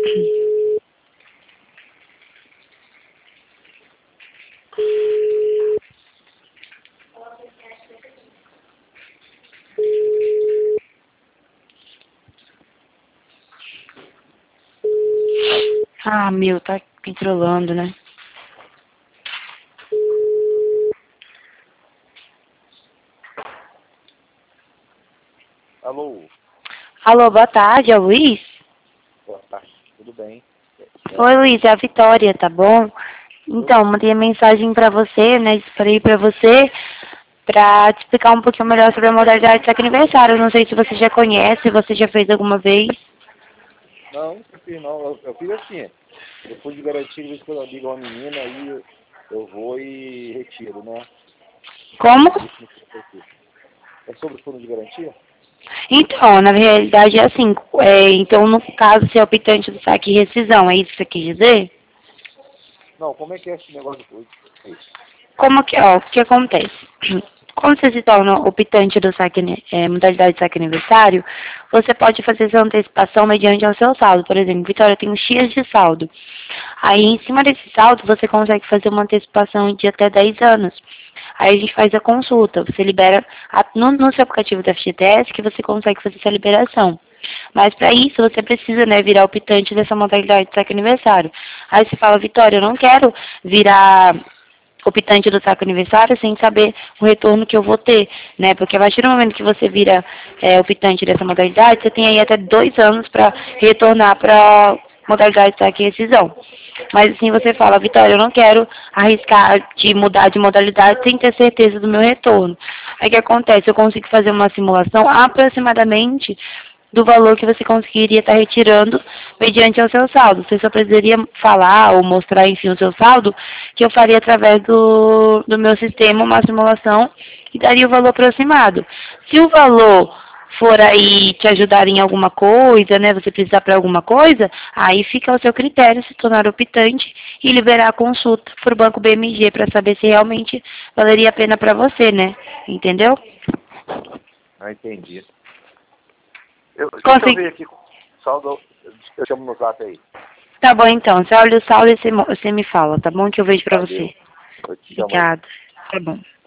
Ah, meu, tá controlando, né? Alô, Alô, boa tarde, é o Luiz? boa tarde, tudo bem? Oi, Luiz, é a Vitória, tá bom? Então, mandei a mensagem pra você, né? Falei pra você pra te explicar um pouquinho melhor sobre a modalidade de saque aniversário. Não sei se você já conhece, se você já fez alguma vez. Não, não fiz não, eu fiz assim, depois de garantir, de vez em quando eu ligo uma menina, aí eu vou e retiro, né? Como? É sobre fundo de garantia? Então, na realidade é assim, então no caso você é optante do saque e rescisão, é isso que você quis dizer? Não, como é que é esse negócio do isso? Como que, ó, o que acontece? Quando você se torna optante do saque, modalidade de saque aniversário, você pode fazer essa antecipação mediante ao seu saldo. Por exemplo, Vitória tem um X de saldo. Aí, em cima desse saldo, você consegue fazer uma antecipação de até 10 anos. Aí a gente faz a consulta, você libera no seu aplicativo da FGTS que você consegue fazer essa liberação. Mas para isso você precisa, né, virar optante dessa modalidade de saque aniversário. Aí você fala, Vitória, eu não quero virar optante do saque aniversário sem saber o retorno que eu vou ter, né? Porque a partir do momento que você vira optante dessa modalidade, você tem aí até 2 anos para retornar para modalidade de saque e rescisão. Mas assim você fala, Vitória, eu não quero arriscar de mudar de modalidade sem ter certeza do meu retorno. Aí o que acontece? Eu consigo fazer uma simulação aproximadamente do valor que você conseguiria estar retirando mediante o seu saldo. Você só precisaria falar ou mostrar, enfim, o seu saldo, que eu faria através do meu sistema uma simulação e daria o valor aproximado. Se o valor for aí te ajudar em alguma coisa, né, você precisar para alguma coisa, aí fica ao seu critério se tornar optante e liberar a consulta para o Banco BMG para saber se realmente valeria a pena para você, né? Entendeu? Ah, entendi. Deixa eu Consegui. ver aqui, saldo, eu chamo no zap aí. Tá bom então, você olha o saldo e você me fala, tá bom? Que eu vejo pra Valeu, você. eu te chamo aí. Obrigada. Tá bom.